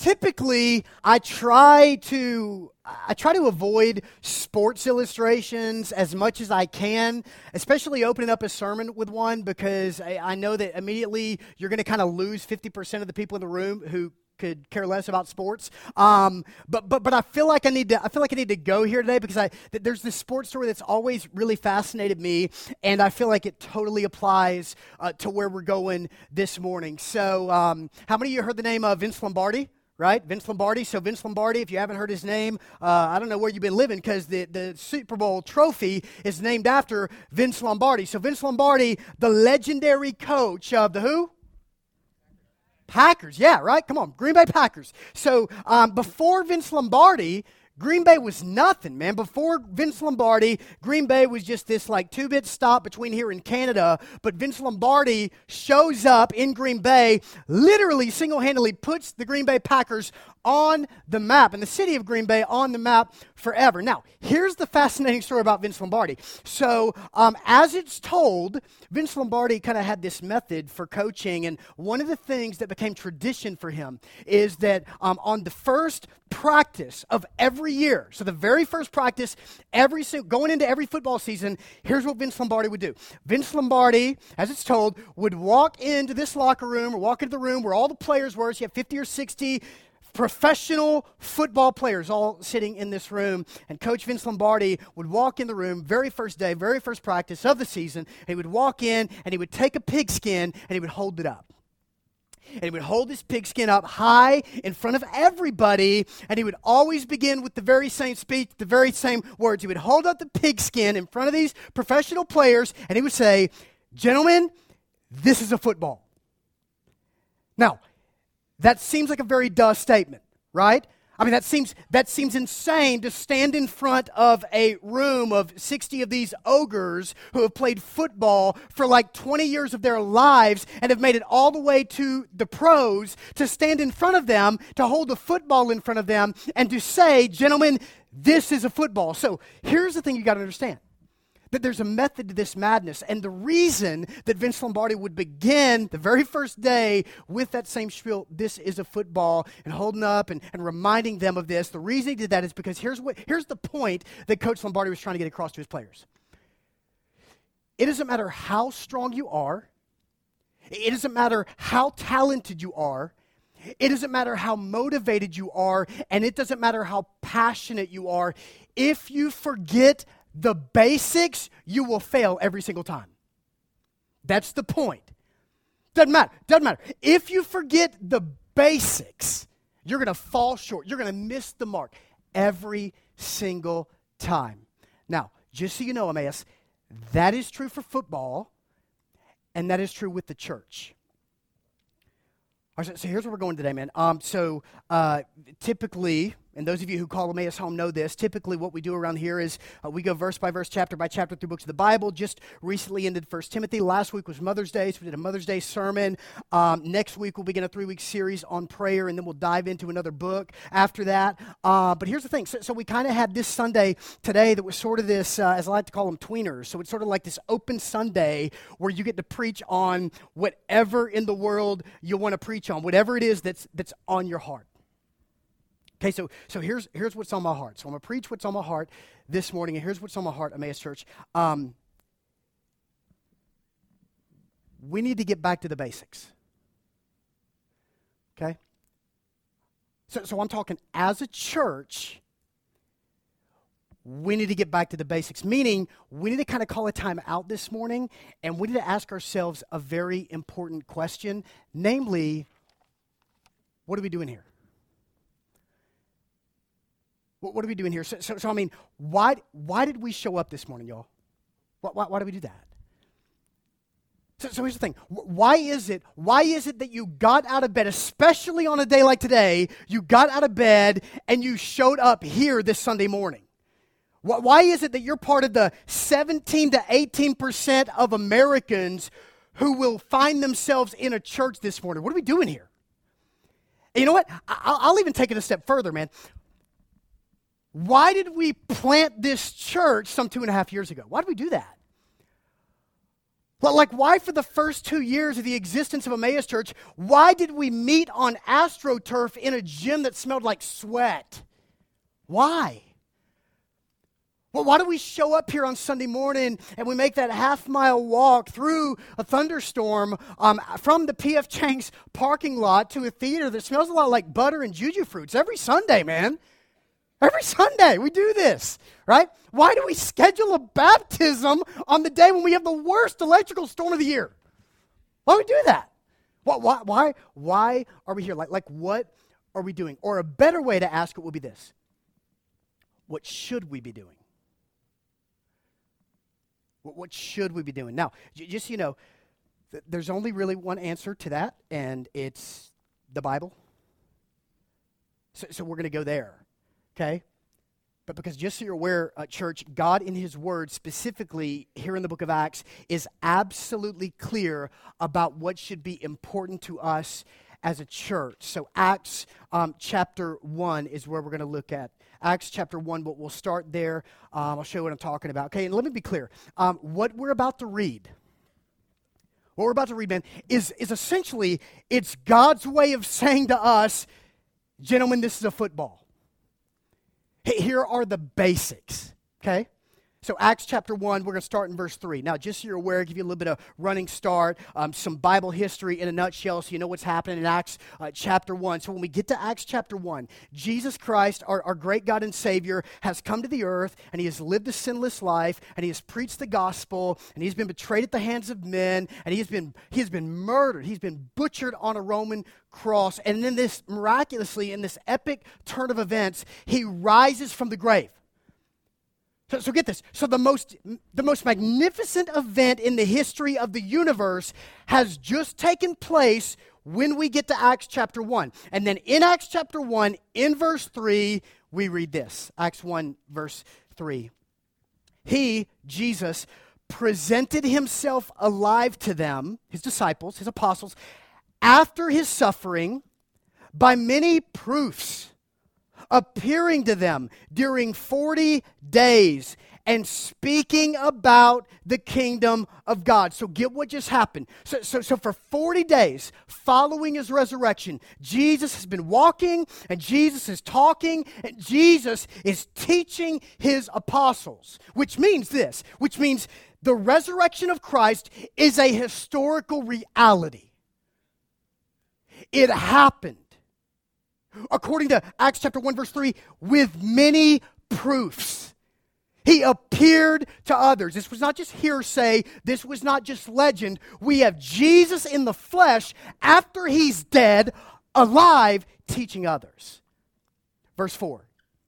typically I try to avoid sports illustrations as much as I can, especially opening up a sermon with one, because I know that immediately you're going to kind of lose 50% of the people in the room who could care less about sports. But I feel like I need to go here today because there's this sports story that's always really fascinated me, and I feel like it totally applies to where we're going this morning. So, how many of you heard the name of Vince Lombardi? Right? Vince Lombardi. So Vince Lombardi, if you haven't heard his name, I don't know where you've been living, because the Super Bowl trophy is named after Vince Lombardi. So Vince Lombardi, the legendary coach of the who? Packers. Yeah, right? Come on. Green Bay Packers. So before Vince Lombardi, Green Bay was nothing, man. Before Vince Lombardi, Green Bay was just this like 2-bit stop between here and Canada. But Vince Lombardi shows up in Green Bay, literally single-handedly puts the Green Bay Packers on the map, and the city of Green Bay on the map forever. Now, here's the fascinating story about Vince Lombardi. So, as it's told, Vince Lombardi kind of had this method for coaching, and one of the things that became tradition for him is that on the first practice of every year, so the very first practice, going into every football season, here's what Vince Lombardi would do. Vince Lombardi, as it's told, would walk into this locker room, or walk into the room where all the players were. So you have 50 or 60 professional football players all sitting in this room, and Coach Vince Lombardi would walk in the room very first day, very first practice of the season, and he would walk in, and he would take a pigskin, and he would hold it up. And he would hold his pigskin up high in front of everybody, and he would always begin with the very same speech, the very same words. He would hold up the pigskin in front of these professional players, and he would say, "Gentlemen, this is a football." Now, that seems like a very duh statement, right? I mean, that seems insane to stand in front of a room of 60 of these ogres who have played football for like 20 years of their lives and have made it all the way to the pros, to stand in front of them, to hold a football in front of them, and to say, "Gentlemen, this is a football." So here's the thing you got to understand. That there's a method to this madness. And the reason that Vince Lombardi would begin the very first day with that same spiel, "This is a football," and holding up and reminding them of this, the reason he did that is because here's the point that Coach Lombardi was trying to get across to his players. It doesn't matter how strong you are. It doesn't matter how talented you are. It doesn't matter how motivated you are. And it doesn't matter how passionate you are. If you forget the basics, you will fail every single time. That's the point. Doesn't matter. If you forget the basics, you're going to fall short. You're going to miss the mark every single time. Now, just so you know, Emmaus, that is true for football, and that is true with the church. All right, so here's where we're going today, man. Typically, and those of you who call Emmaus home know this, typically what we do around here is we go verse by verse, chapter by chapter through books of the Bible. Just recently ended 1 Timothy. Last week was Mother's Day, so we did a Mother's Day sermon. Next week we'll begin a 3-week series on prayer, and then we'll dive into another book after that. But here's the thing. So we kind of had this Sunday today that was sort of this, as I like to call them, tweeners. So it's sort of like this open Sunday where you get to preach on whatever in the world you want to preach on, whatever it is that's on your heart. Okay, so here's what's on my heart. So I'm going to preach what's on my heart this morning, and here's what's on my heart, Emmaus Church. We need to get back to the basics. Okay? So I'm talking as a church, we need to get back to the basics, meaning we need to kind of call a time out this morning, and we need to ask ourselves a very important question, namely, what are we doing here? What are we doing here? So I mean, why did we show up this morning, y'all? Why did we do that? So here's the thing. Why is it that you got out of bed, especially on a day like today, you got out of bed and you showed up here this Sunday morning? Why is it that you're part of the 17 to 18% of Americans who will find themselves in a church this morning? What are we doing here? And you know what? I'll even take it a step further, man. Why did we plant this church some 2.5 years ago? Why did we do that? Like, why for the first 2 years of the existence of Emmaus Church, why did we meet on AstroTurf in a gym that smelled like sweat? Why? Well, why do we show up here on Sunday morning and we make that half-mile walk through a thunderstorm from the P.F. Chang's parking lot to a theater that smells a lot like butter and juju fruits every Sunday, man? Every Sunday we do this, right? Why do we schedule a baptism on the day when we have the worst electrical storm of the year? Why do we do that? Why are we here? Like what are we doing? Or a better way to ask it would be this. What should we be doing? What should we be doing? Now, just so you know, there's only really one answer to that, and it's the Bible. So we're going to go there. Okay? But because just so you're aware, church, God in His Word, specifically here in the book of Acts, is absolutely clear about what should be important to us as a church. So Acts chapter 1 is where we're going to look at. Acts chapter 1, but we'll start there. I'll show you what I'm talking about. Okay, and let me be clear. What we're about to read, man, is essentially, it's God's way of saying to us, gentlemen, this is a football. Here are the basics, okay? So Acts chapter 1, we're going to start in verse 3. Now, just so you're aware, I'll give you a little bit of running start, some Bible history in a nutshell so you know what's happening in Acts chapter 1. So when we get to Acts chapter 1, Jesus Christ, our great God and Savior, has come to the earth, and He has lived a sinless life, and He has preached the gospel, and He's been betrayed at the hands of men, and He has been murdered. He's been butchered on a Roman cross. And then this, miraculously, in this epic turn of events, He rises from the grave. So get this. So the most magnificent event in the history of the universe has just taken place when we get to Acts chapter 1. And then in Acts chapter 1, in verse 3, we read this. Acts 1, verse 3. He, Jesus, presented Himself alive to them, His disciples, His apostles, after His suffering by many proofs, appearing to them during 40 days and speaking about the kingdom of God. So get what just happened. So for 40 days following His resurrection, Jesus has been walking and Jesus is talking and Jesus is teaching His apostles, which means this, which means the resurrection of Christ is a historical reality. It happened. According to Acts chapter 1, verse 3, with many proofs. He appeared to others. This was not just hearsay. This was not just legend. We have Jesus in the flesh after He's dead, alive, teaching others. Verse 4.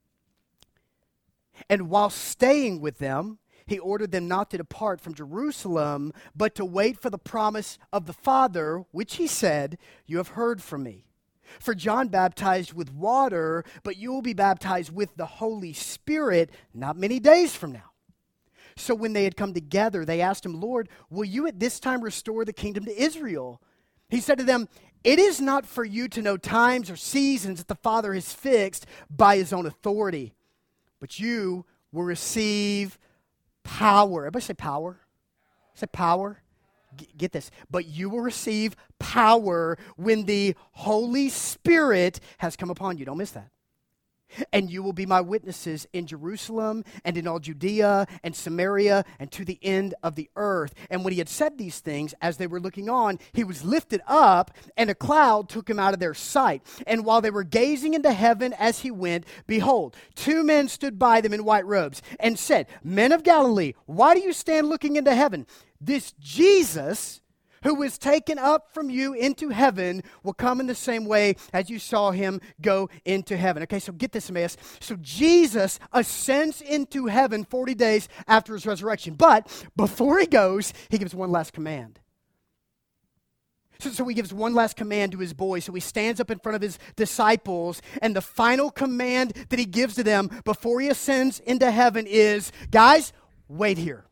And while staying with them, He ordered them not to depart from Jerusalem, but to wait for the promise of the Father, which He said, "You have heard from me. For John baptized with water, but you will be baptized with the Holy Spirit not many days from now." So when they had come together, they asked Him, "Lord, will you at this time restore the kingdom to Israel?" He said to them, "It is not for you to know times or seasons that the Father has fixed by His own authority, but you will receive power." Everybody say power. Say power. Get this. But you will receive power when the Holy Spirit has come upon you. Don't miss that. And you will be my witnesses in Jerusalem and in all Judea and Samaria and to the end of the earth. And when He had said these things, as they were looking on, He was lifted up, and a cloud took Him out of their sight. And while they were gazing into heaven as He went, behold, 2 men stood by them in white robes and said, "Men of Galilee, why do you stand looking into heaven? This Jesus, who was taken up from you into heaven, will come in the same way as you saw Him go into heaven." Okay, so get this, Emmaus. So Jesus ascends into heaven 40 days after His resurrection. But before He goes, He gives one last command. So He gives one last command to His boys. So He stands up in front of His disciples, and the final command that He gives to them before He ascends into heaven is, guys, wait here.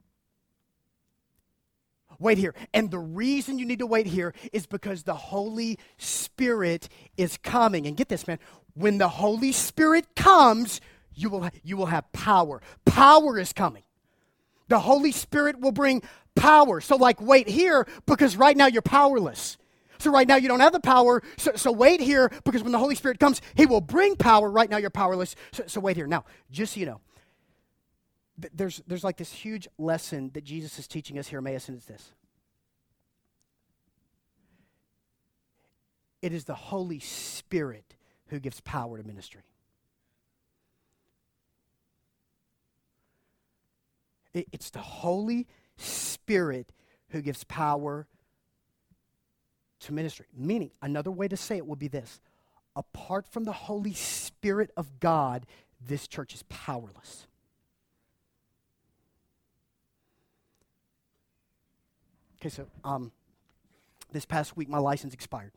Wait here. And the reason you need to wait here is because the Holy Spirit is coming. And get this, man. When the Holy Spirit comes, you will have power. Power is coming. The Holy Spirit will bring power. So like wait here because right now you're powerless. So right now you don't have the power. So wait here because when the Holy Spirit comes, he will bring power. Right now you're powerless. So wait here. Now, just so you know, there's like this huge lesson that Jesus is teaching us here, Emmaus, and it's this. It is the Holy Spirit who gives power to ministry. It's the Holy Spirit who gives power to ministry. Meaning, another way to say it would be this. Apart from the Holy Spirit of God, this church is powerless. Okay, so this past week my license expired.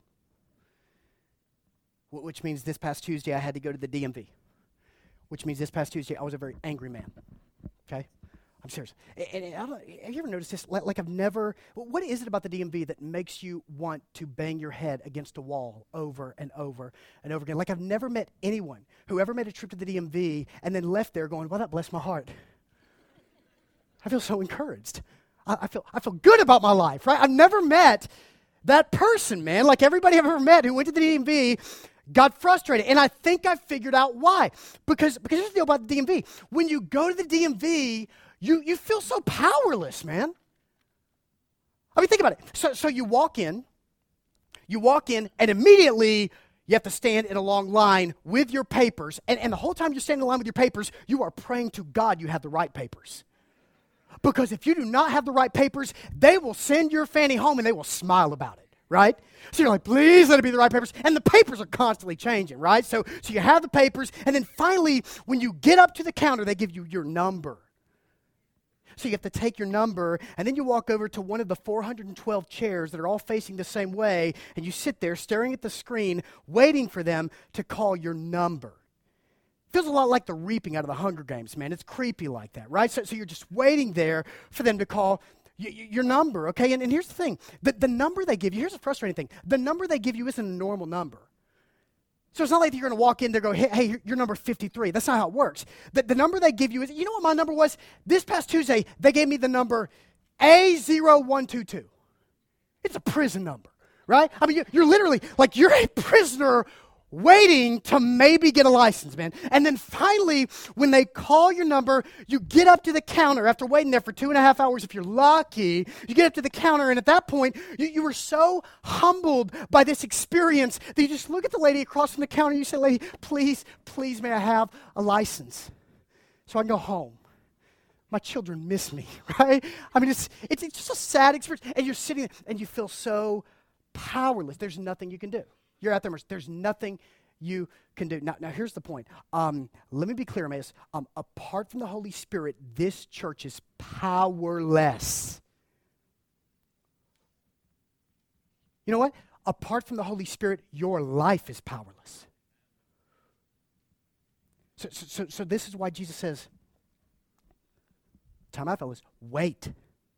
Which means this past Tuesday I had to go to the DMV. Which means this past Tuesday I was a very angry man. Okay? I'm serious. And I don't, have you ever noticed this? Like I've never, what is it about the DMV that makes you want to bang your head against a wall over and over and over again? Like I've never met anyone who ever made a trip to the DMV and then left there going, well, that blessed my heart. I feel so encouraged. I feel good about my life, right? I've never met that person, man. Like everybody I've ever met who went to the DMV got frustrated. And I think I figured out why. Because here's the deal about the DMV. When you go to the DMV, you feel so powerless, man. I mean, think about it. So you walk in, and immediately you have to stand in a long line with your papers. And the whole time you're standing in line with your papers, you are praying to God you have the right papers. Because if you do not have the right papers, they will send your fanny home and they will smile about it, right? So you're like, please let it be the right papers. And the papers are constantly changing, right? So you have the papers, and then finally, when you get up to the counter, they give you your number. So you have to take your number, and then you walk over to one of the 412 chairs that are all facing the same way, and you sit there staring at the screen, waiting for them to call your number. Feels a lot like the reaping out of the Hunger Games, man. It's creepy like that, right? So you're just waiting there for them to call your number, okay? And here's the thing. The number they give you, here's the frustrating thing. The number they give you isn't a normal number. So it's not like you're going to walk in there and go, hey, you're number 53. That's not how it works. The number they give you is, you know what my number was? This past Tuesday, they gave me the number A0122. It's a prison number, right? I mean, you're literally, like, you're a prisoner waiting to maybe get a license, man. And then finally, when they call your number, you get up to the counter after waiting there for 2.5 hours. If you're lucky, you get up to the counter, and at that point, you were so humbled by this experience that you just look at the lady across from the counter and you say, lady, please, may I have a license so I can go home? My children miss me, right? I mean, it's just a sad experience. And you're sitting there and you feel so powerless. There's nothing you can do. You're at their mercy. There's nothing you can do. Now here's the point. Let me be clear, Emmaus. Apart from the Holy Spirit, this church is powerless. You know what? Apart from the Holy Spirit, your life is powerless. So this is why Jesus says, time out, fellas, wait.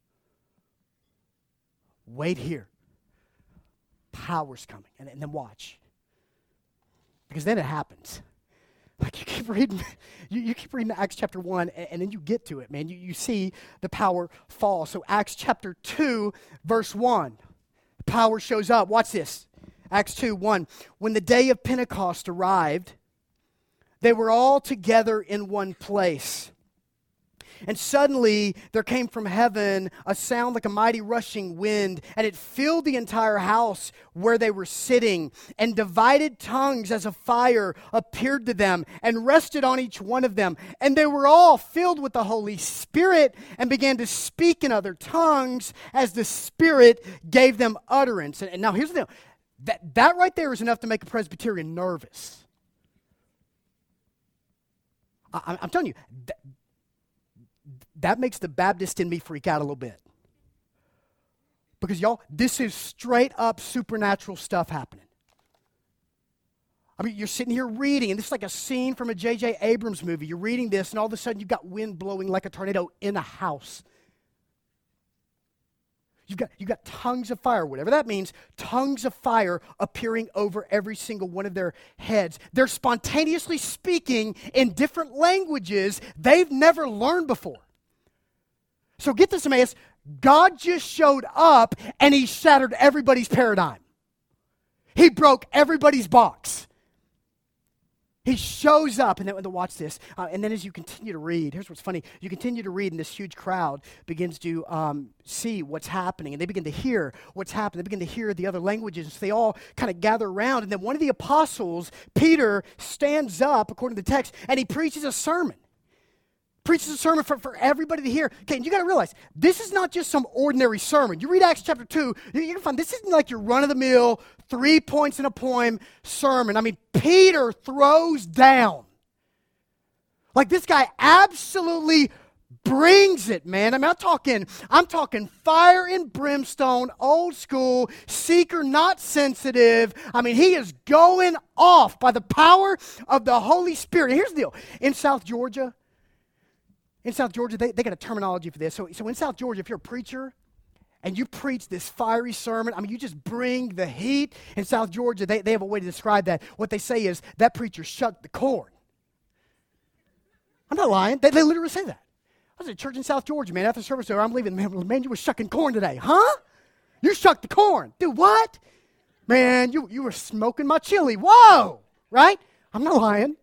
Wait here. Power's coming, and then watch, because then it happens. Like you keep reading, you keep reading Acts chapter 1, and then you get to it, man. You see the power fall. So Acts chapter 2, verse 1, power shows up. Watch this. Acts 2:1. When the day of Pentecost arrived, they were all together in one place. And suddenly there came from heaven a sound like a mighty rushing wind, and it filled the entire house where they were sitting. And divided tongues as of fire appeared to them and rested on each one of them. And they were all filled with the Holy Spirit and began to speak in other tongues as the Spirit gave them utterance. And now here's the deal. That right there is enough to make a Presbyterian nervous. I'm telling you, that makes the Baptist in me freak out a little bit. Because y'all, this is straight up supernatural stuff happening. I mean, you're sitting here reading, and this is like a scene from a J.J. Abrams movie. You're reading this, and all of a sudden you've got wind blowing like a tornado in a house. You've got tongues of fire, whatever that means, tongues of fire appearing over every single one of their heads. They're spontaneously speaking in different languages they've never learned before. So get this, Emmaus. God just showed up and he shattered everybody's paradigm. He broke everybody's box. He shows up, and then watch this. And then as you continue to read, here's what's funny. You continue to read, and this huge crowd begins to see what's happening, and they begin to hear what's happening. They begin to hear the other languages. So they all kind of gather around, and then one of the apostles, Peter, stands up, according to the text, and he preaches a sermon. Preaches a sermon for everybody to hear. Okay, and you got to realize, this is not just some ordinary sermon. You read Acts chapter 2, you're going to find this isn't like your run-of-the-mill, 3 points in a poem sermon. I mean, Peter throws down. Like, this guy absolutely brings it, man. I mean, I'm talking fire and brimstone, old school, seeker, not sensitive. I mean, he is going off by the power of the Holy Spirit. And here's the deal. In South Georgia, they got a terminology for this. So in South Georgia, if you're a preacher and you preach this fiery sermon, I mean, you just bring the heat. In South Georgia, they have a way to describe that. What they say is, that preacher shucked the corn. I'm not lying. They literally say that. I was at church in South Georgia, man. After service, I'm leaving. Man, you were shucking corn today. Huh? You shucked the corn. Dude, what? Man, you were smoking my chili. Whoa! Right? I'm not lying.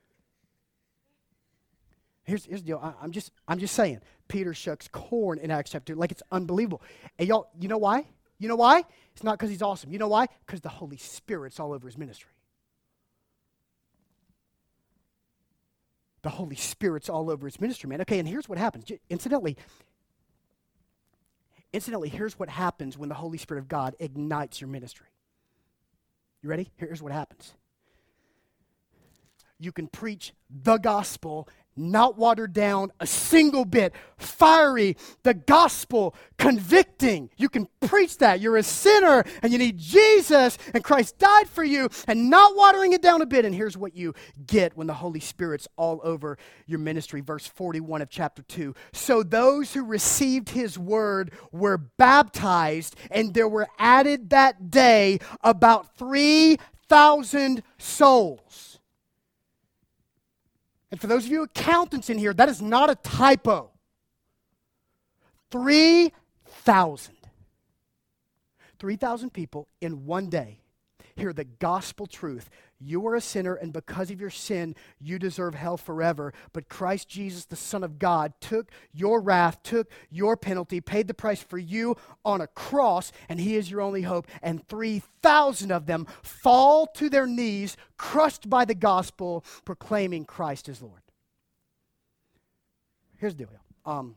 Here's the deal. I'm just saying. Peter shucks corn in Acts chapter 2. Like, it's unbelievable. And y'all, you know why? You know why? It's not because he's awesome. You know why? Because the Holy Spirit's all over his ministry. The Holy Spirit's all over his ministry, man. Okay, and here's what happens. Incidentally, here's what happens when the Holy Spirit of God ignites your ministry. You ready? Here's what happens. You can preach the gospel, not watered down a single bit. Fiery, the gospel, convicting. You can preach that. You're a sinner and you need Jesus and Christ died for you, and not watering it down a bit. And here's what you get when the Holy Spirit's all over your ministry. Verse 41 of chapter 2. So those who received his word were baptized, and there were added that day about 3,000 souls. And for those of you accountants in here, that is not a typo. 3,000. 3,000 people in one day hear the gospel truth. You are a sinner, and because of your sin, you deserve hell forever. But Christ Jesus, the Son of God, took your wrath, took your penalty, paid the price for you on a cross, and he is your only hope. And 3,000 of them fall to their knees, crushed by the gospel, proclaiming Christ as Lord. Here's the deal.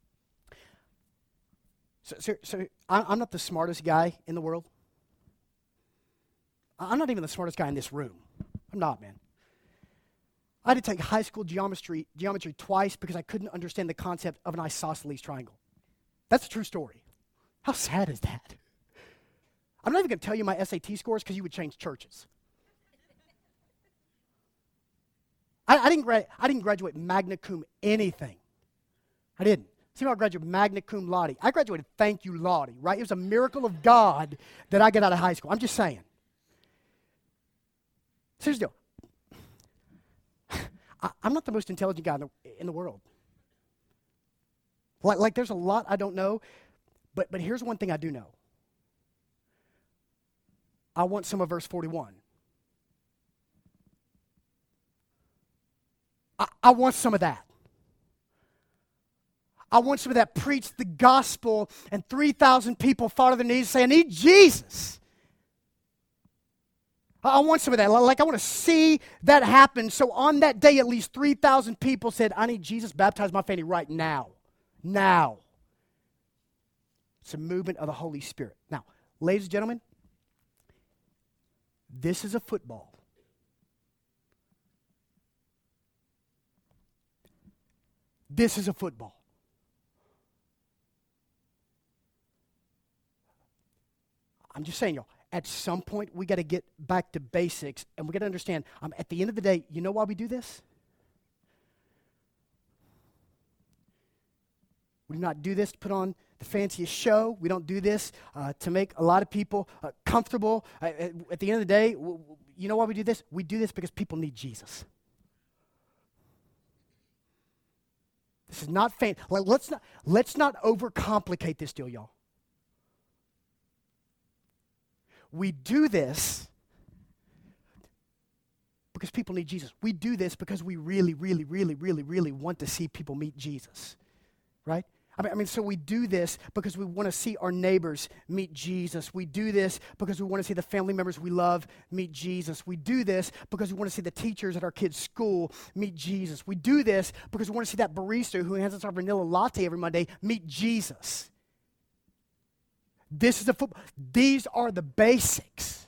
So I'm not the smartest guy in the world. I'm not even the smartest guy in this room. I'm not, man. I had to take high school geometry twice because I couldn't understand the concept of an isosceles triangle. That's a true story. How sad is that? I'm not even going to tell you my SAT scores because you would change churches. I didn't graduate magna cum anything. I didn't. See, I graduated magna cum laude. I graduated thank you laude, right? It was a miracle of God that I got out of high school. I'm just saying. Here's the deal. I'm not the most intelligent guy in the world. Like there's a lot I don't know, but here's one thing I do know. I want some of verse 41. I want some of that. I want some of that. Preach the gospel, and 3,000 people fall to their knees and say, I need Jesus. I want some of that. Like, I want to see that happen. So on that day, at least 3,000 people said, I need Jesus, baptize my family right now. Now. It's a movement of the Holy Spirit. Now, ladies and gentlemen, this is a football. This is a football. I'm just saying, y'all, at some point, we got to get back to basics, and we got to understand, at the end of the day, you know why we do this? We do not do this to put on the fanciest show. We don't do this to make a lot of people comfortable. At the end of the day, you know why we do this? We do this because people need Jesus. This is not like, let's not overcomplicate this deal, y'all. We do this because people need Jesus. We do this because we really, really, really, really, really want to see people meet Jesus, right? I mean, so we do this because we want to see our neighbors meet Jesus. We do this because we want to see the family members we love meet Jesus. We do this because we want to see the teachers at our kids' school meet Jesus. We do this because we want to see that barista who hands us our vanilla latte every Monday meet Jesus. This is the football. These are the basics.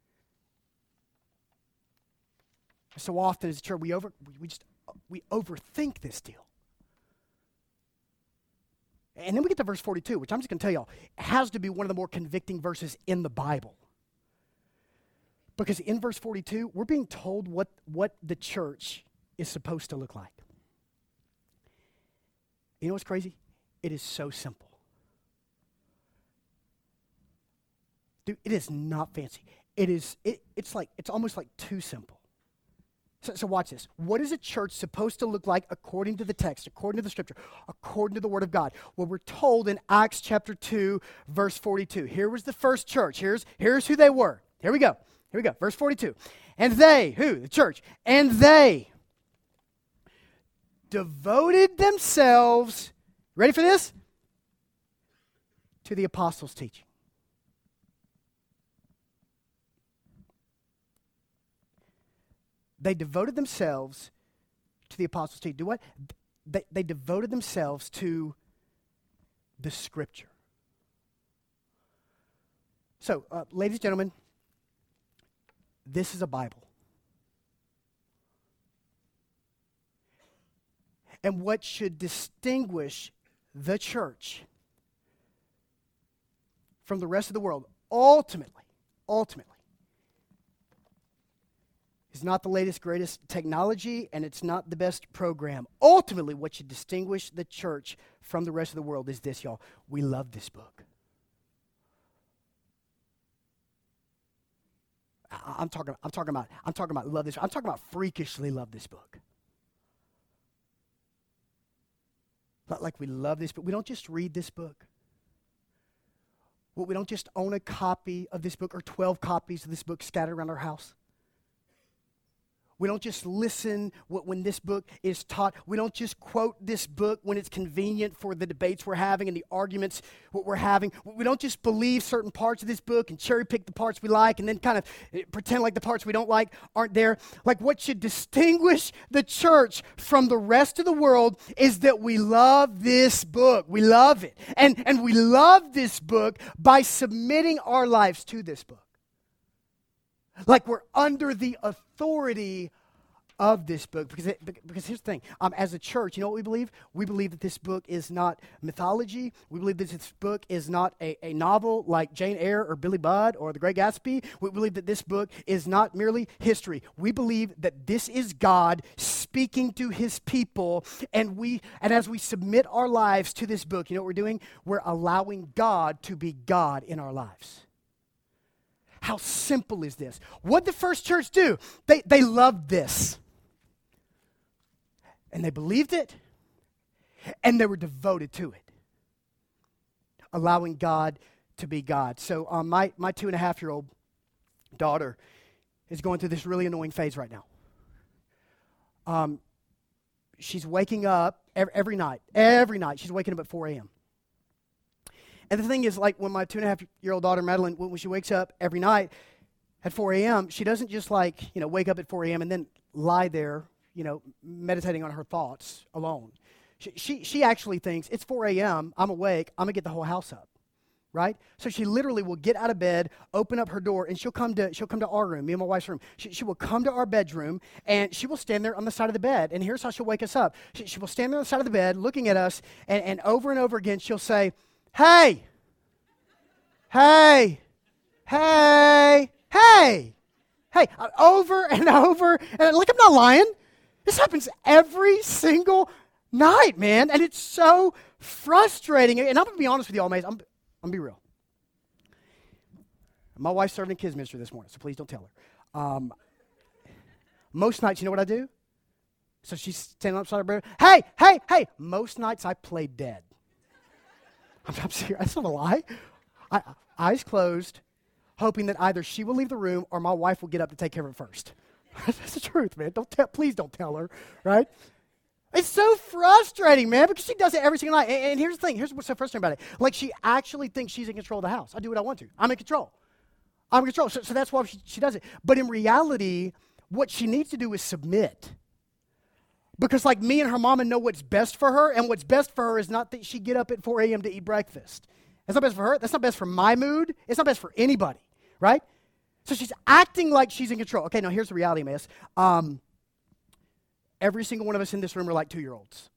So often as a church, we overthink this deal. And then we get to verse 42, which I'm just going to tell y'all, has to be one of the more convicting verses in the Bible. Because in verse 42, we're being told what the church is supposed to look like. You know what's crazy? It is so simple. Dude, it is not fancy. It's almost like too simple. So watch this. What is a church supposed to look like according to the text, according to the scripture, according to the word of God? Well, we're told in Acts chapter 2, verse 42. Here was the first church. Here's who they were. Here we go. Verse 42. And they, who? The church. And they devoted themselves, ready for this? To the apostles' teaching. They devoted themselves to the apostles' teaching. Do what? They devoted themselves to the scripture. So, ladies and gentlemen, this is a Bible. And what should distinguish the church from the rest of the world, ultimately, is not the latest, greatest technology, and it's not the best program. Ultimately, what should distinguish the church from the rest of the world is this, y'all. We love this book. I'm talking about love this. I'm talking about freakishly love this book. Like we love this book. We don't just read this book. We don't just own a copy of this book or 12 copies of this book scattered around our house. We don't just listen when this book is taught. We don't just quote this book when it's convenient for the debates we're having and the arguments what we're having. We don't just believe certain parts of this book and cherry pick the parts we like and then kind of pretend like the parts we don't like aren't there. Like what should distinguish the church from the rest of the world is that we love this book. We love it. And we love this book by submitting our lives to this book. Like we're under the authority of this book. Because here's the thing. As a church, you know what we believe? We believe that this book is not mythology. We believe that this book is not a novel like Jane Eyre or Billy Budd or The Great Gatsby. We believe that this book is not merely history. We believe that this is God speaking to his people. And as we submit our lives to this book, you know what we're doing? We're allowing God to be God in our lives. How simple is this? What did the first church do? They loved this. And they believed it. And they were devoted to it. Allowing God to be God. So my 2.5-year-old daughter is going through this really annoying phase right now. She's waking up every night. Every night she's waking up at 4 a.m. And the thing is, like when my 2.5-year-old daughter, Madeline, when she wakes up every night at 4 a.m., she doesn't just wake up at 4 a.m. and then lie there, meditating on her thoughts alone. She actually thinks, it's 4 a.m., I'm awake, I'm going to get the whole house up, right? So she literally will get out of bed, open up her door, and she'll come to our room, me and my wife's room. She will come to our bedroom, and she will stand there on the side of the bed. And here's how she'll wake us up. She will stand there on the side of the bed, looking at us, and over again, she'll say, hey, over and over. And like, I'm not lying. This happens every single night, man. And it's so frustrating. And I'm going to be honest with you all, mates. I'm going to be real. My wife's serving in kids ministry this morning, so please don't tell her. Most nights, you know what I do? So she's standing upside her bed. Hey, hey, hey. Most nights I play dead. I'm serious. That's not a lie. Eyes closed, hoping that either she will leave the room or my wife will get up to take care of it first. That's the truth, man. Please don't tell her, right? It's so frustrating, man, because she does it every single night. And here's the thing. Here's what's so frustrating about it. Like, she actually thinks she's in control of the house. I do what I want to. I'm in control. So that's why she does it. But in reality, what she needs to do is submit. Because like me and her mama know what's best for her, and what's best for her is not that she get up at 4 a.m. to eat breakfast. That's not best for her. That's not best for my mood. It's not best for anybody, right? So she's acting like she's in control. Okay, now here's the reality, Emmaus. Every single one of us in this room are like 2-year-olds.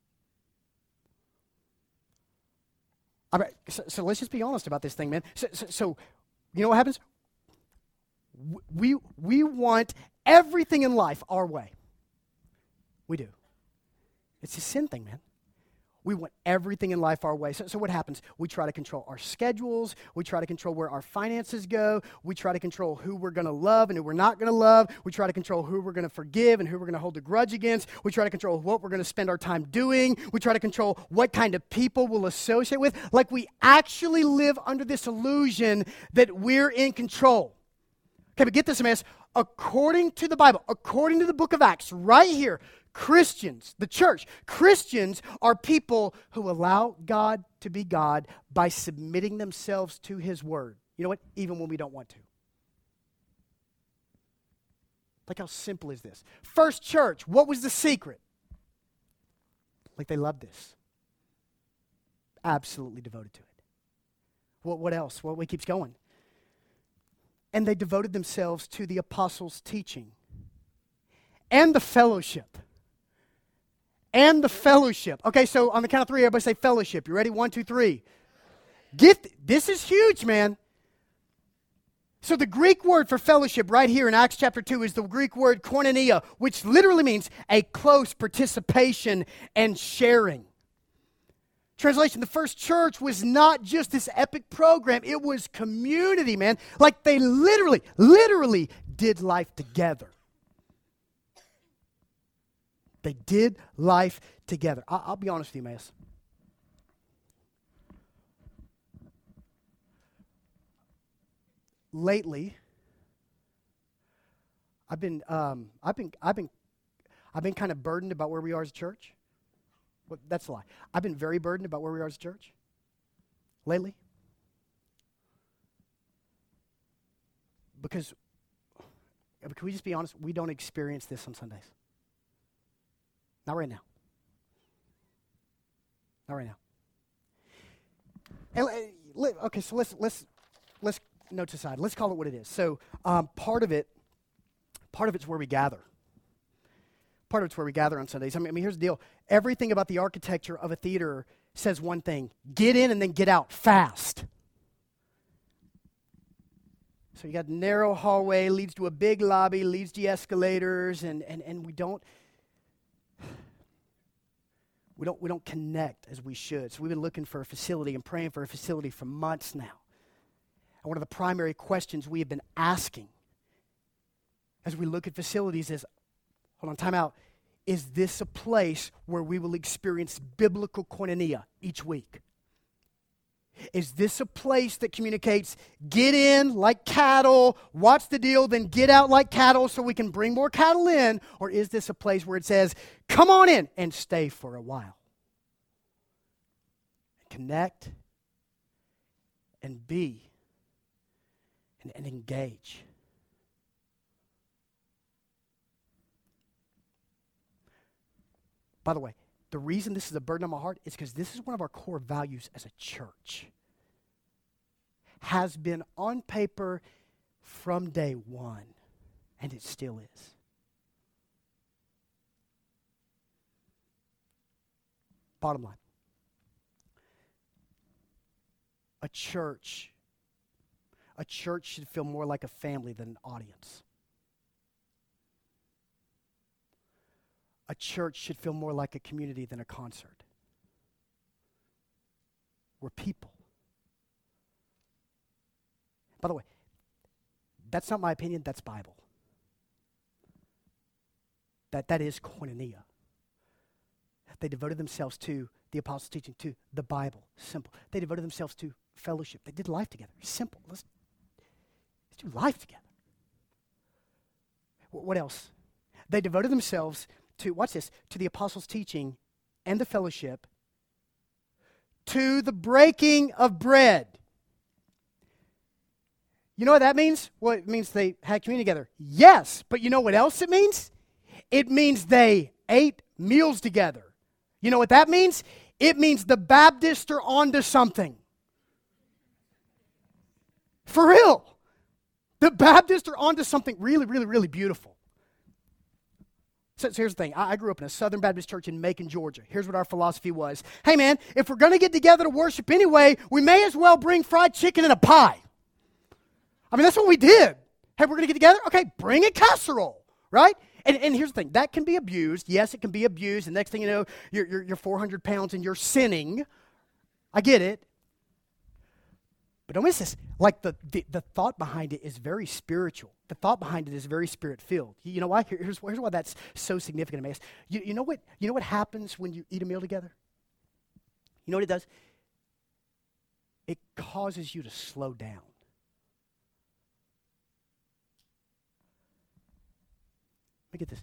So let's just be honest about this thing, man. So you know what happens? We want everything in life our way. We do. It's a sin thing, man. We want everything in life our way. So what happens? We try to control our schedules. We try to control where our finances go. We try to control who we're going to love and who we're not going to love. We try to control who we're going to forgive and who we're going to hold a grudge against. We try to control what we're going to spend our time doing. We try to control what kind of people we'll associate with. Like, we actually live under this illusion that we're in control. Okay, but get this, Emmaus. According to the Bible, according to the book of Acts, right here, Christians, the church, Christians are people who allow God to be God by submitting themselves to His word. You know what? Even when we don't want to. Like, how simple is this? First church, what was the secret? Like, they loved this. Absolutely devoted to it. What else? Well, it keeps going. And they devoted themselves to the apostles' teaching and the fellowship. And the fellowship. Okay, so on the count of 3, everybody say fellowship. You ready? 1, 2, 3. This is huge, man. So the Greek word for fellowship right here in Acts chapter 2 is the Greek word koinonia, which literally means a close participation and sharing. Translation, the first church was not just this epic program. It was community, man. Like, they literally did life together. They did life together. I'll be honest with you, Emmaus. Lately, I've been kind of burdened about where we are as a church. Well, that's a lie. I've been very burdened about where we are as a church lately. Because, can we just be honest? We don't experience this on Sundays. Not right now. Not right now. And, okay, so let's notes aside. Let's call it what it is. So part of it's where we gather. Part of it's where we gather on Sundays. I mean, here's the deal. Everything about the architecture of a theater says one thing: get in and then get out fast. So you got a narrow hallway, leads to a big lobby, leads to escalators, and we don't connect as we should. So we've been looking for a facility and praying for a facility for months now. And one of the primary questions we have been asking as we look at facilities is, hold on, time out. Is this a place where we will experience biblical koinonia each week? Is this a place that communicates, get in like cattle, watch the deal, then get out like cattle so we can bring more cattle in? Or is this a place where it says, come on in and stay for a while? Connect and be and engage. By the way, the reason this is a burden on my heart is because this is one of our core values as a church. Has been on paper from day one, and it still is. Bottom line. A church should feel more like a family than an audience. A church should feel more like a community than a concert. We're people. By the way, that's not my opinion, that's Bible. That is koinonia. They devoted themselves to the apostles' teaching, to the Bible. Simple. They devoted themselves to fellowship. They did life together. Simple. Let's do life together. What else? They devoted themselves to, watch this, to the apostles' teaching and the fellowship, to the breaking of bread. You know what that means? Well, it means they had communion together. Yes, but you know what else it means? It means they ate meals together. You know what that means? It means the Baptists are onto something. For real. The Baptists are onto something really, really, really beautiful. So here's the thing. I grew up in a Southern Baptist church in Macon, Georgia. Here's what our philosophy was. Hey, man, if we're going to get together to worship anyway, we may as well bring fried chicken and a pie. I mean, that's what we did. Hey, we're going to get together? Okay, bring a casserole, right? And here's the thing. That can be abused. Yes, it can be abused. And next thing you know, you're 400 pounds and you're sinning. I get it. But don't miss this. Like the thought behind it is very spiritual. The thought behind it is very spirit-filled. You know why? Here's why that's so significant to me. You know what happens when you eat a meal together? You know what it does? It causes you to slow down. Look at this.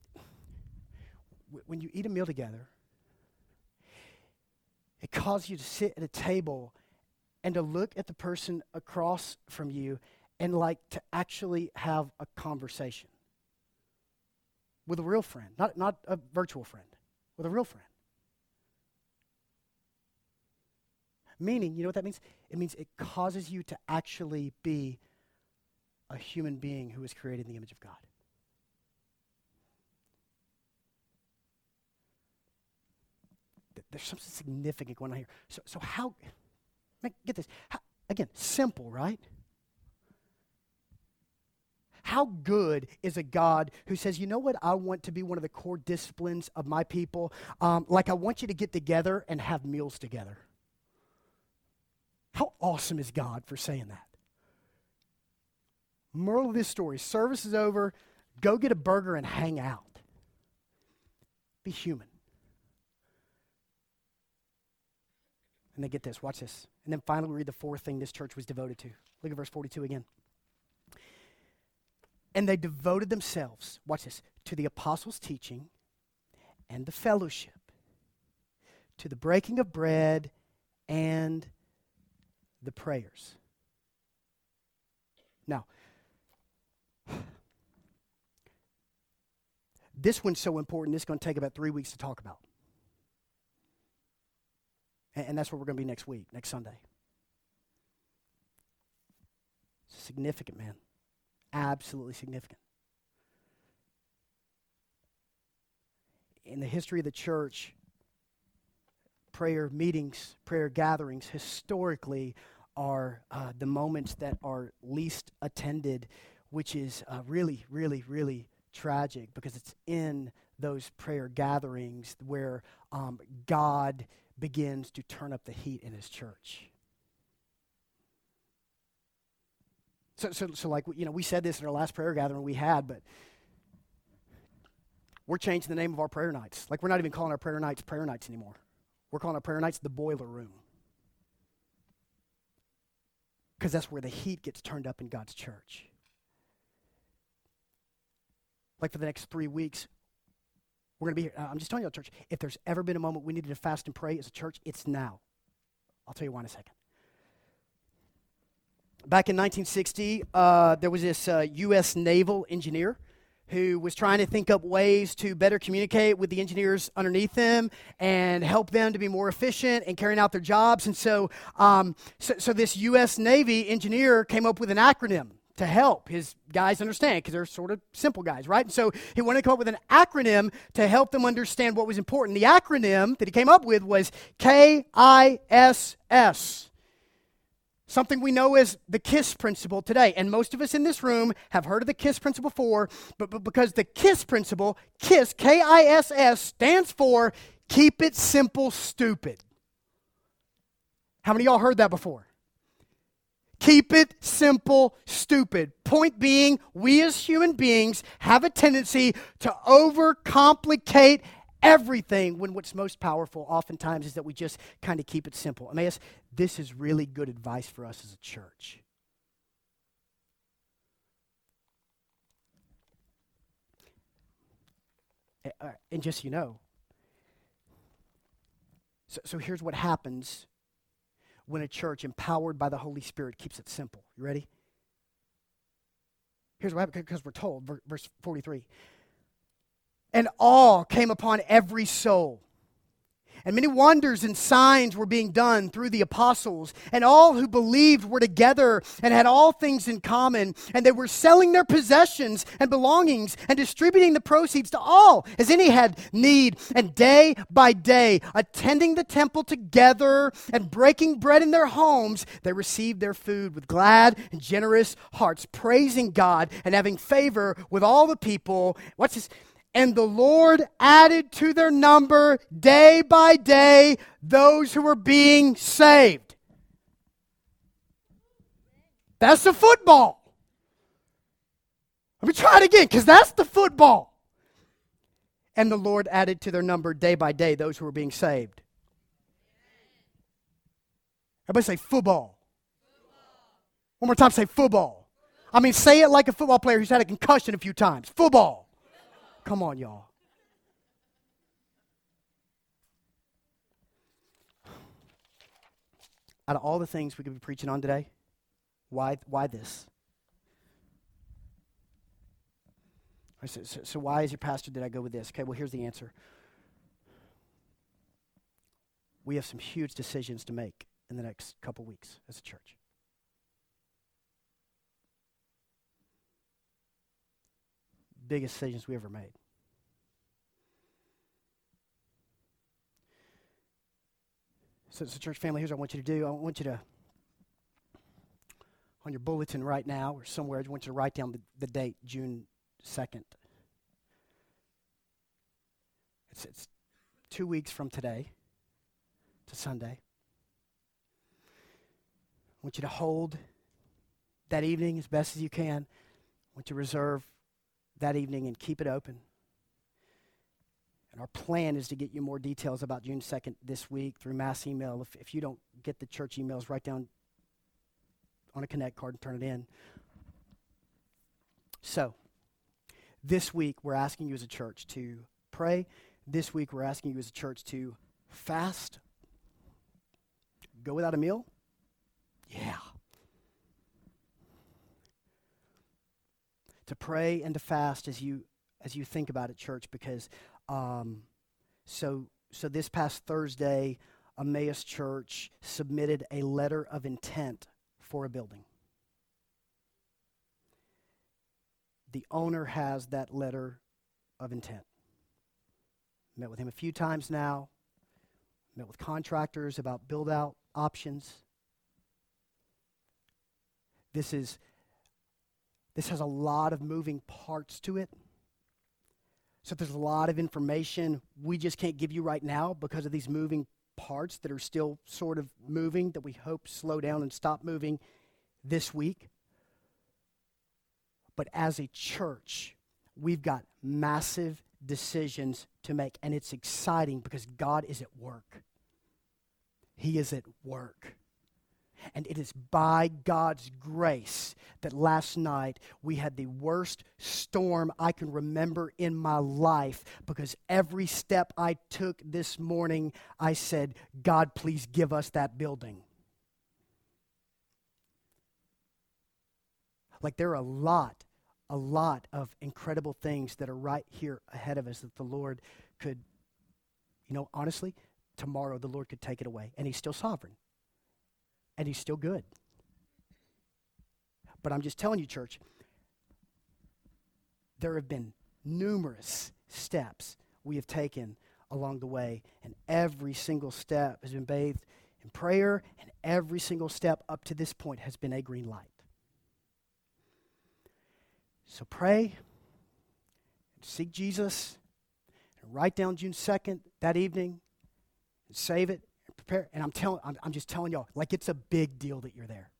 When you eat a meal together, it causes you to sit at a table and to look at the person across from you and like to actually have a conversation with a real friend, not a virtual friend, with a real friend. Meaning, you know what that means? It means it causes you to actually be a human being who is created in the image of God. There's something significant going on here. So how, get this, again, simple, right? How good is a God who says, you know what I want to be one of the core disciplines of my people? Like I want you to get together and have meals together. How awesome is God for saying that? Moral of this story, service is over, go get a burger and hang out. Be human. And then get this, watch this. And then finally we read the fourth thing this church was devoted to. Look at verse 42 again. And they devoted themselves, watch this, to the apostles' teaching and the fellowship, to the breaking of bread and the prayers. Now, this one's so important, it's going to take about 3 weeks to talk about. And that's where we're going to be next week, next Sunday. Significant, man. Absolutely significant. In the history of the church, prayer meetings, prayer gatherings, historically are the moments that are least attended, which is really, really, really tragic because it's in those prayer gatherings where God begins to turn up the heat in his church. So like, you know, we said this in our last prayer gathering we had, but we're changing the name of our prayer nights. Like, we're not even calling our prayer nights anymore. We're calling our prayer nights the boiler room. Because that's where the heat gets turned up in God's church. Like, for the next 3 weeks, we're going to be here. I'm just telling you, church, if there's ever been a moment we needed to fast and pray as a church, it's now. I'll tell you why in a second. Back in 1960, there was this U.S. naval engineer who was trying to think up ways to better communicate with the engineers underneath them and help them to be more efficient in carrying out their jobs. And so this U.S. Navy engineer came up with an acronym to help his guys understand, because they're sort of simple guys, right? And so he wanted to come up with an acronym to help them understand what was important. The acronym that he came up with was KISS. Something we know as the KISS principle today. And most of us in this room have heard of the KISS principle before, but because the KISS principle, KISS, K-I-S-S, stands for Keep It Simple, Stupid. How many of y'all heard that before? Keep it simple, stupid. Point being, we as human beings have a tendency to overcomplicate everything, when what's most powerful oftentimes is that we just kind of keep it simple. Emmaus, this is really good advice for us as a church. And just so you know, so here's what happens when a church empowered by the Holy Spirit keeps it simple. You ready? Here's what happened, because we're told, verse 43. And awe came upon every soul. And many wonders and signs were being done through the apostles. And all who believed were together and had all things in common. And they were selling their possessions and belongings and distributing the proceeds to all as any had need. And day by day, attending the temple together and breaking bread in their homes, they received their food with glad and generous hearts, praising God and having favor with all the people. What's this? And the Lord added to their number day by day those who were being saved. That's the football. Let me try it again, because that's the football. And the Lord added to their number day by day those who were being saved. Everybody say football. One more time, say football. I mean, say it like a football player who's had a concussion a few times. Football. Come on, y'all. Out of all the things we could be preaching on today, why this? So why, as your pastor, did I go with this? Okay, well, here's the answer. We have some huge decisions to make in the next couple weeks as a church. Biggest decisions we ever made. So church family, here's what I want you to do. I want you to, on your bulletin right now or somewhere, I want you to write down the date, June 2nd. It's 2 weeks from today to Sunday. I want you to hold that evening as best as you can. I want you to reserve that evening and keep it open. And our plan is to get you more details about June 2nd this week through mass email. If you don't get the church emails, write down on a Connect card and turn it in. So, this week we're asking you as a church to pray. This week we're asking you as a church to fast. Go without a meal? Yeah. To pray and to fast as you think about it, church, because so this past Thursday, Emmaus Church submitted a letter of intent for a building. The owner has that letter of intent. Met with him a few times now. Met with contractors about build-out options. This has a lot of moving parts to it. So there's a lot of information we just can't give you right now because of these moving parts that are still sort of moving, that we hope slow down and stop moving this week. But as a church, we've got massive decisions to make, and it's exciting because God is at work. He is at work. And it is by God's grace that last night we had the worst storm I can remember in my life, because every step I took this morning, I said, God, please give us that building. Like, there are a lot of incredible things that are right here ahead of us that the Lord could, honestly, tomorrow the Lord could take it away. And He's still sovereign. And He's still good. But I'm just telling you, church, there have been numerous steps we have taken along the way, and every single step has been bathed in prayer, and every single step up to this point has been a green light. So pray, seek Jesus, and write down June 2nd that evening, and save it. Prepare, and I'm just telling y'all, like, it's a big deal that you're there.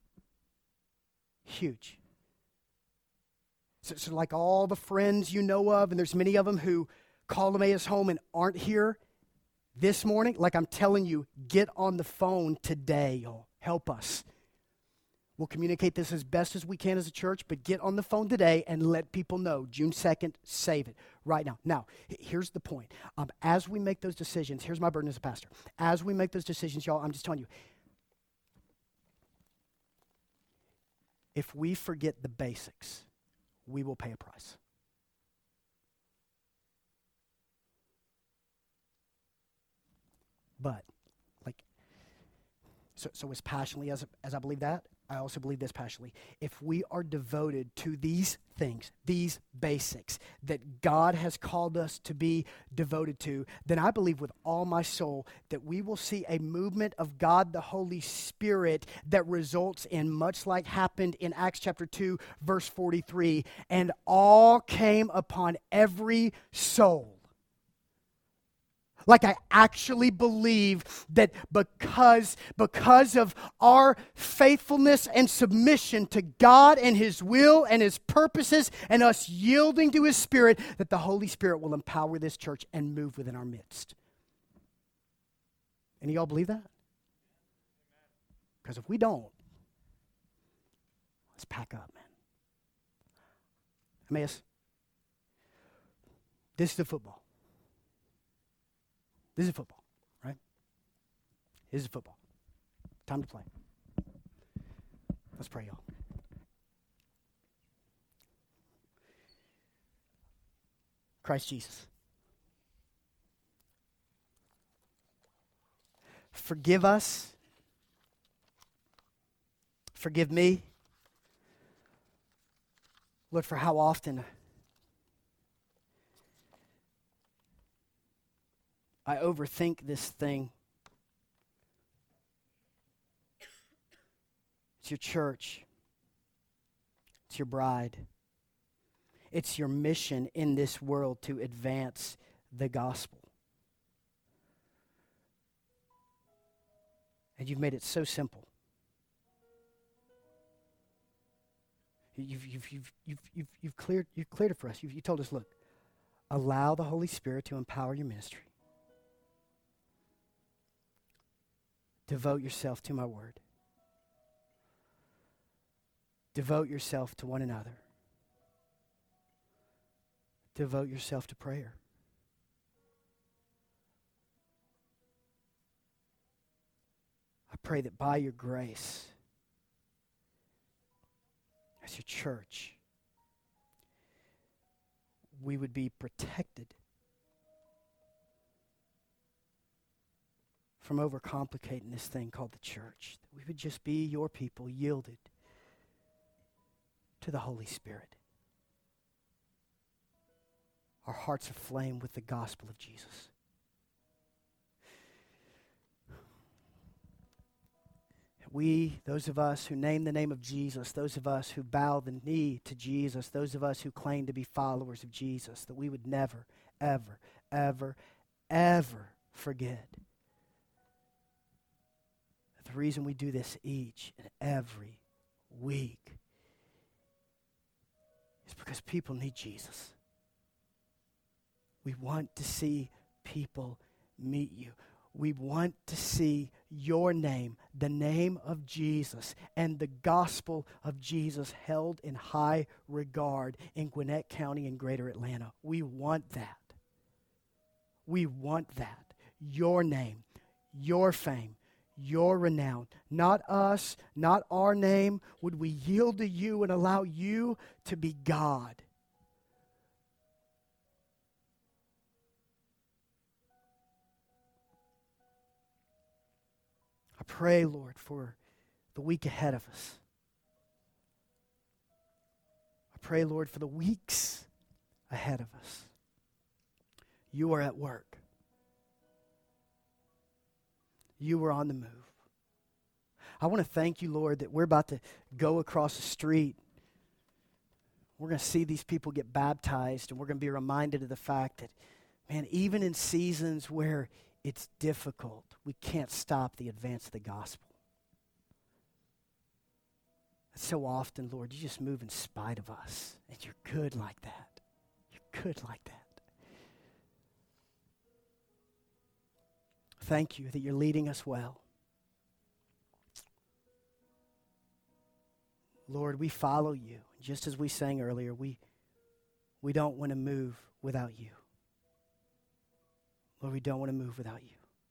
Huge. So like all the friends you know of, and there's many of them who called Emmaus home and aren't here this morning, like I'm telling you, get on the phone today, y'all. Help us. We'll communicate this as best as we can as a church, but get on the phone today and let people know. June 2nd, save it right now. Now, here's the point. As we make those decisions, here's my burden as a pastor. As we make those decisions, y'all, I'm just telling you, if we forget the basics, we will pay a price. But, so as passionately as I believe that, I also believe this passionately. If we are devoted to these things, these basics that God has called us to be devoted to, then I believe with all my soul that we will see a movement of God the Holy Spirit that results in much like happened in Acts chapter 2, verse 43, and all came upon every soul. Like I actually believe that because of our faithfulness and submission to God and His will and His purposes and us yielding to His Spirit, that the Holy Spirit will empower this church and move within our midst. Any of y'all believe that? Because if we don't, let's pack up, man. Emmaus, this is the football. This is football, right? This is football. Time to play. Let's pray, y'all. Christ Jesus, forgive us. Forgive me. Lord, for how often I overthink this thing. It's your church. It's your bride. It's your mission in this world to advance the gospel. And you've made it so simple. You've cleared it for us. You told us, look, allow the Holy Spirit to empower your ministry. Devote yourself to my word. Devote yourself to one another. Devote yourself to prayer. I pray that by your grace, as your church, we would be protected from overcomplicating this thing called the church. That we would just be your people yielded to the Holy Spirit. Our hearts aflame with the gospel of Jesus. We, those of us who name the name of Jesus, those of us who bow the knee to Jesus, those of us who claim to be followers of Jesus, that we would never, ever, ever, ever forget that the reason we do this each and every week is because people need Jesus. We want to see people meet you. We want to see your name, the name of Jesus, and the gospel of Jesus held in high regard in Gwinnett County and Greater Atlanta. We want that. We want that. Your name, your fame, your renown. Not us, not our name. Would we yield to you and allow you to be God? I pray, Lord, for the week ahead of us. I pray, Lord, for the weeks ahead of us. You are at work. You are on the move. I want to thank you, Lord, that we're about to go across the street. We're going to see these people get baptized, and we're going to be reminded of the fact that, man, even in seasons where it's difficult, we can't stop the advance of the gospel. And so often, Lord, you just move in spite of us, and you're good like that. You're good like that. Thank you that you're leading us well. Lord, we follow you. Just as we sang earlier, we don't want to move without you. Lord, we don't want to move without you.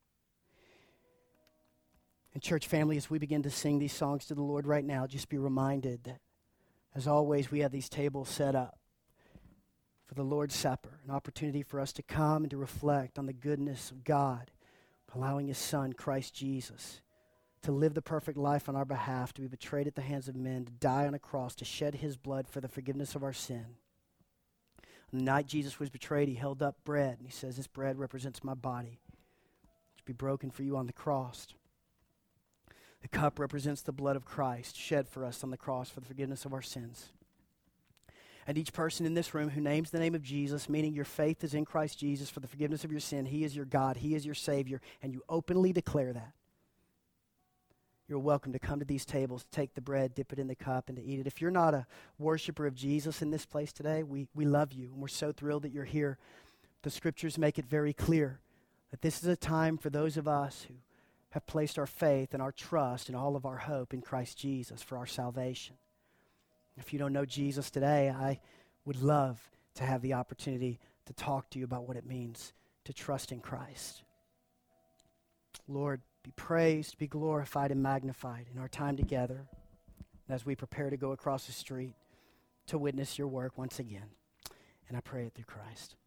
And church family, as we begin to sing these songs to the Lord right now, just be reminded that, as always, we have these tables set up for the Lord's Supper, an opportunity for us to come and to reflect on the goodness of God, allowing his Son, Christ Jesus, to live the perfect life on our behalf, to be betrayed at the hands of men, to die on a cross, to shed his blood for the forgiveness of our sin. On the night Jesus was betrayed, he held up bread, and he says, this bread represents my body, to be broken for you on the cross. The cup represents the blood of Christ shed for us on the cross for the forgiveness of our sins. And each person in this room who names the name of Jesus, meaning your faith is in Christ Jesus for the forgiveness of your sin, he is your God, he is your Savior, and you openly declare that, you're welcome to come to these tables, to take the bread, dip it in the cup, and to eat it. If you're not a worshiper of Jesus in this place today, we love you, and we're so thrilled that you're here. The scriptures make it very clear that this is a time for those of us who have placed our faith and our trust and all of our hope in Christ Jesus for our salvation. If you don't know Jesus today, I would love to have the opportunity to talk to you about what it means to trust in Christ. Lord, be praised, be glorified, and magnified in our time together as we prepare to go across the street to witness your work once again. And I pray it through Christ.